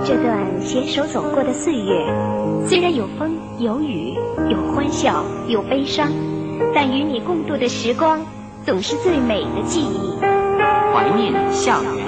这段携手走过的岁月，虽然有风有雨，有欢笑有悲伤，但与你共度的时光总是最美的记忆。 怀念校园。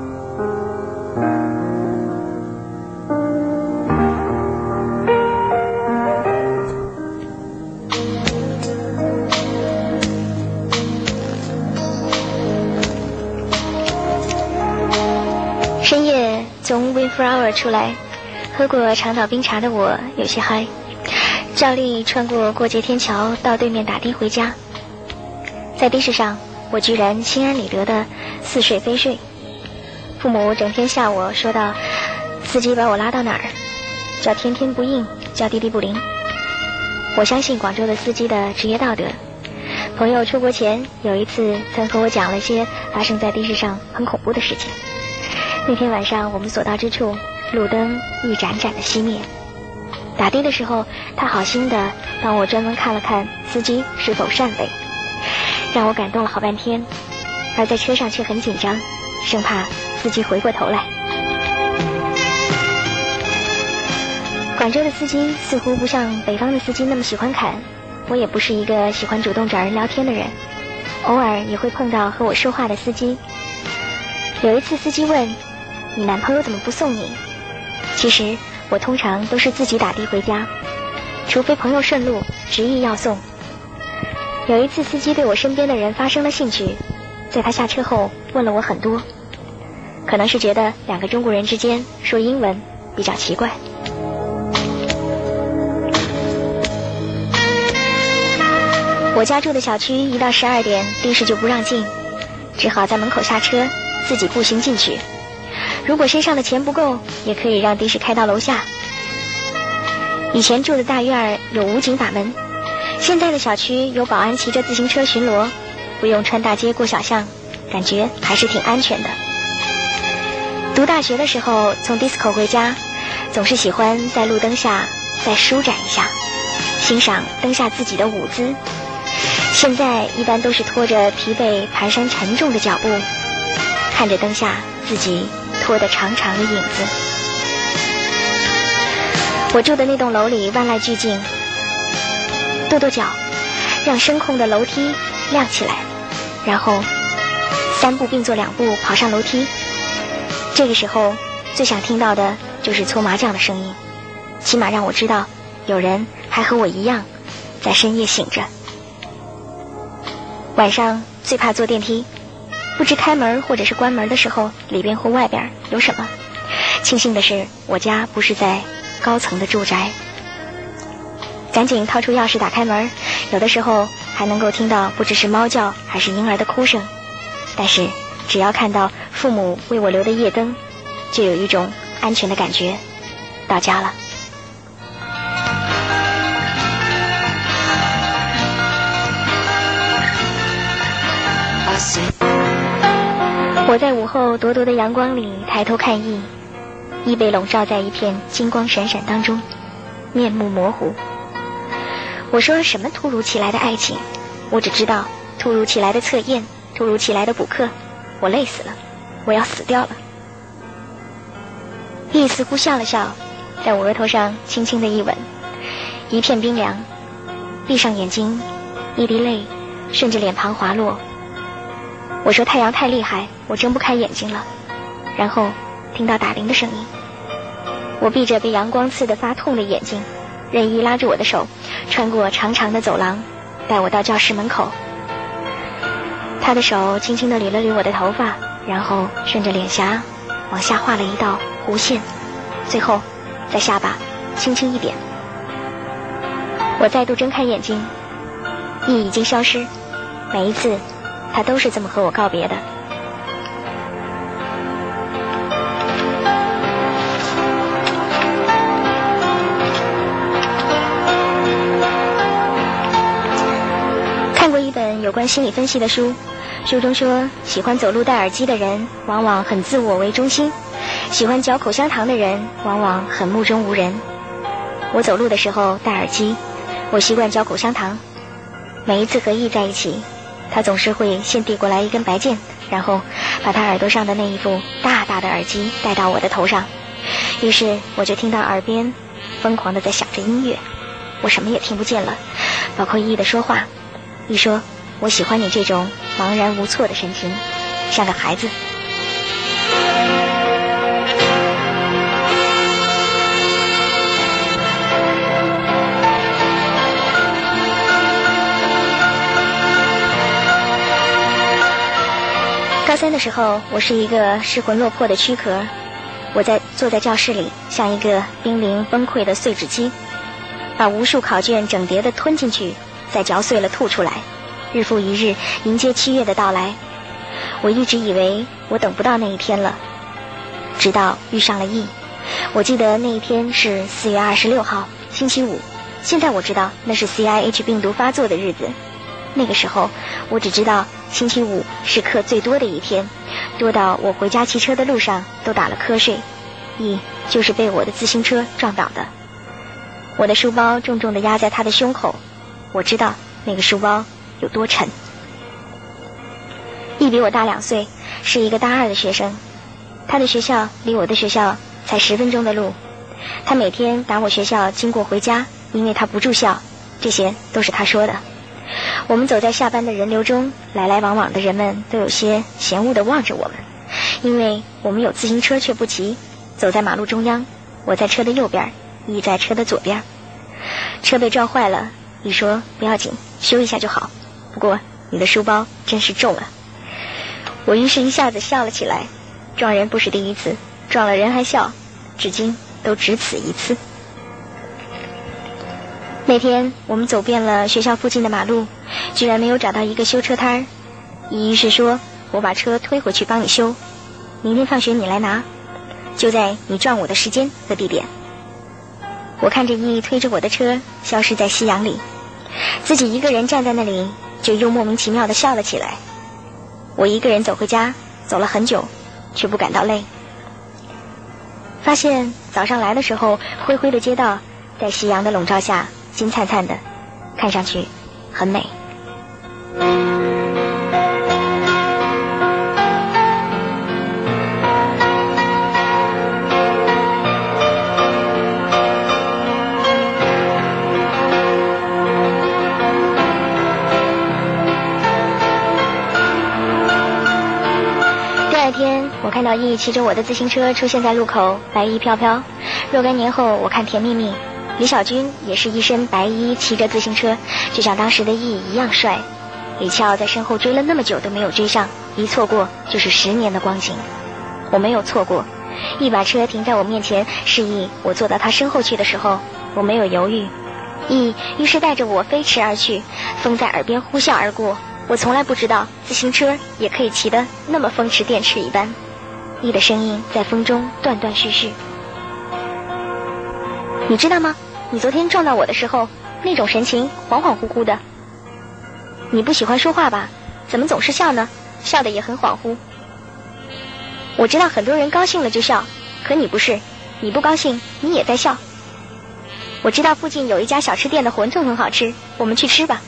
深夜从 Windflower 出来，喝过长岛冰茶的我有些嗨，照例穿过过街天桥到对面打的回家。在的士上，我居然心安理得的似睡非睡。父母整天吓我，说道司机把我拉到哪儿，叫天天不应，叫滴滴不灵。我相信广州的司机的职业道德。朋友出国前有一次曾和我讲了些发生在的士上很恐怖的事情。那天晚上我们所到之处，路灯一盏盏的熄灭。打的的时候，他好心的帮我专门看了看司机是否善类，让我感动了好半天。而在车上却很紧张，生怕司机回过头来。广州的司机似乎不像北方的司机那么喜欢侃，我也不是一个喜欢主动找人聊天的人，偶尔也会碰到和我说话的司机。有一次司机问，你男朋友怎么不送你？其实我通常都是自己打的回家，除非朋友顺路执意要送。有一次司机对我身边的人发生了兴趣，在他下车后问了我很多，可能是觉得两个中国人之间说英文比较奇怪。我家住的小区一到12点的士就不让进，只好在门口下车自己步行进去。如果身上的钱不够，也可以让的士开到楼下。以前住的大院有武警把门，现在的小区有保安骑着自行车巡逻，不用穿大街过小巷，感觉还是挺安全的。读大学的时候从 disco 回家，总是喜欢在路灯下再舒展一下，欣赏灯下自己的舞姿。现在一般都是拖着疲惫蹒跚沉重的脚步，看着灯下自己拖得长长的影子。我住的那栋楼里万籁俱静，跺跺脚，让声控的楼梯亮起来，然后3步并作2步跑上楼梯。这个时候最想听到的就是搓麻将的声音，起码让我知道有人还和我一样在深夜醒着。晚上最怕坐电梯，不知开门或者是关门的时候里边或外边有什么。庆幸的是我家不是在高层的住宅，赶紧掏出钥匙打开门，有的时候还能够听到不知是猫叫还是婴儿的哭声，但是只要看到父母为我留的夜灯，就有一种安全的感觉。到家了。我在午后灼灼的阳光里抬头看羿，羿被笼罩在一片金光闪闪当中，面目模糊。我说什么突如其来的爱情，我只知道突如其来的测验，突如其来的补课，我累死了，我要死掉了。羿似乎笑了笑，在我额头上轻轻的一吻，一片冰凉。闭上眼睛，一滴泪顺着脸庞滑落。我说太阳太厉害，我睁不开眼睛了。然后听到打铃的声音，我闭着被阳光刺得发痛的眼睛，任意拉住我的手，穿过长长的走廊，带我到教室门口。他的手轻轻地捋了捋我的头发，然后顺着脸颊往下画了一道弧线，最后在下巴轻轻一点。我再度睁开眼睛，羿已经消失。每一次他都是这么和我告别的。看过一本有关心理分析的书，书中说，喜欢走路戴耳机的人往往很自我为中心，喜欢嚼口香糖的人往往很目中无人。我走路的时候戴耳机，我习惯嚼口香糖。每一次和羿在一起，他总是会先递过来一根白剑，然后把他耳朵上的那一副大大的耳机戴到我的头上， 于是我就听到耳边疯狂地在响着音乐，我什么也听不见了，包括依依的说话。依说我喜欢你这种茫然无措的神情，像个孩子。高三的时候，我是一个失魂落魄的躯壳，我坐在教室里，像一个濒临崩溃的碎纸机，把无数考卷整叠的吞进去，再嚼碎了吐出来，日复一日迎接7月的到来。我一直以为我等不到那一天了，直到遇上了E。我记得那一天是4月26号，星期五。现在我知道那是 CIH 病毒发作的日子。那个时候我只知道星期五是课最多的一天，多到我回家骑车的路上都打了瞌睡。E就是被我的自行车撞倒的。我的书包重重地压在他的胸口，我知道那个书包有多沉。E比我大2岁，是一个大2的学生。他的学校离我的学校才10分钟的路，他每天打我学校经过回家，因为他不住校，这些都是他说的。我们走在下班的人流中，来来往往的人们都有些嫌恶地望着我们，因为我们有自行车却不骑，走在马路中央，我在车的右边，E在车的左边。车被撞坏了，E说不要紧，修一下就好，不过你的书包真是重了。我于是一下子笑了起来，撞人不是第一次，撞了人还笑，至今都只此一次。那天我们走遍了学校附近的马路，居然没有找到一个修车摊儿。E是说我把车推回去帮你修，明天放学你来拿，就在你撞我的时间和地点。我看着E推着我的车消失在夕阳里，自己一个人站在那里，就又莫名其妙地笑了起来。我一个人走回家，走了很久，却不感到累。发现早上来的时候，灰灰的街道在夕阳的笼罩下金灿灿的，看上去很美。我看到E骑着我的自行车出现在路口，白衣飘飘。若干年后我看甜蜜蜜，李小军也是一身白衣骑着自行车，就像当时的E一样帅。李翘在身后追了那么久都没有追上，一错过就是10年的光景。我没有错过，E把车停在我面前，示意我坐到他身后去的时候，我没有犹豫。E于是带着我飞驰而去，风在耳边呼啸而过。我从来不知道自行车也可以骑得那么风驰电掣一般。E的声音在风中断断续续。你知道吗？你昨天撞到我的时候，那种神情恍恍惚惚的。你不喜欢说话吧？怎么总是笑呢？笑得也很恍惚。我知道很多人高兴了就笑，可你不是，你不高兴你也在笑。我知道附近有一家小吃店的馄饨很好吃，我们去吃吧。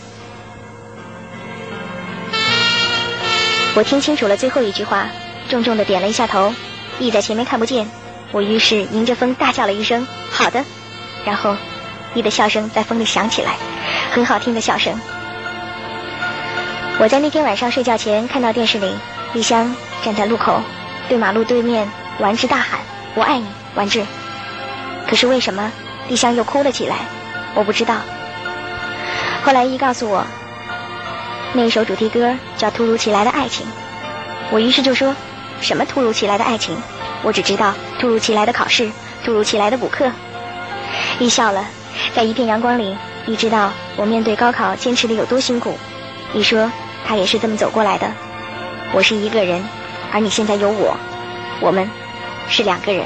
我听清楚了最后一句话，重重地点了一下头。E在前面看不见，我于是迎着风大叫了一声好的，然后E的笑声在风里响起来，很好听的笑声。我在那天晚上睡觉前看到电视里丽香站在路口，对马路对面丸治大喊我爱你丸治。可是为什么丽香又哭了起来，我不知道。后来E告诉我，那一首主题歌叫突如其来的爱情。我于是就说什么突如其来的爱情，我只知道突如其来的考试，突如其来的补课。E笑了，在一片阳光里E知道我面对高考坚持的有多辛苦。E说他也是这么走过来的。我是一个人，而你现在有我，我们是2个人。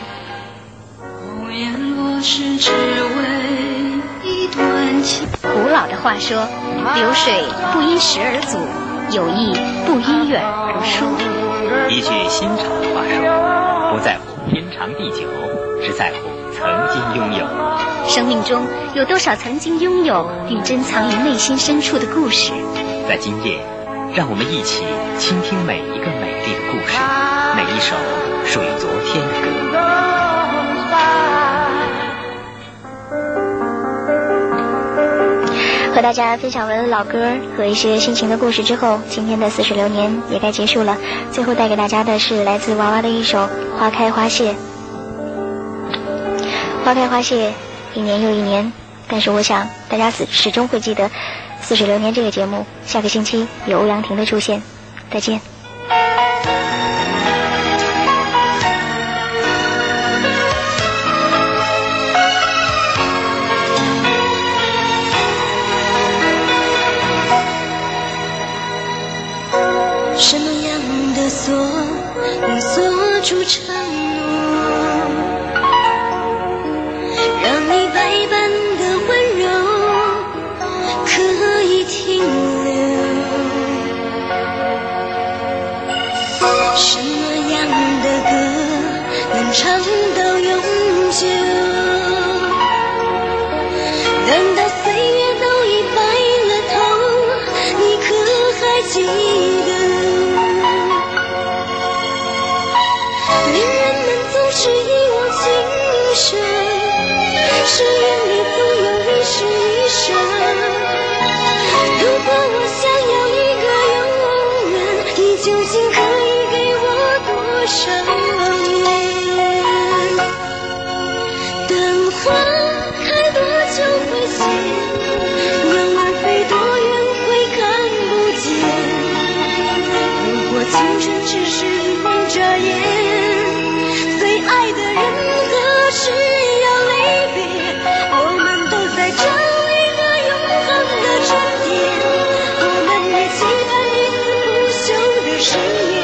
古老的话说，流水不因时而阻，友谊不因远而疏。 一句新潮的话说，不在乎天长地久，只在乎曾经拥有。 生命中有多少曾经拥有并珍藏于内心深处的故事？ 在今夜，让我们一起倾听每一个美丽的故事，每一首属于昨天的歌。 大家分享完老歌和一些心情的故事之后，今天的似水流年也该结束了。最后带给大家的是来自娃娃的一首《花开花谢》。花开花谢，一年又一年，但是我想大家始终会记得似水流年这个节目，下个星期有欧阳婷的出现。再见。 什么样的锁能锁住承诺，让你百般的温柔可以停留？什么样的歌能唱到永久？难道岁月都已白了头，你可还记得？是一往情深，誓言里总有一世一生。如果我想要一个永远，你究竟可以给我多少年？等花开多久会谢？鸟儿飞多远会看不见？如果青春只是一晃眨眼，最爱的人何时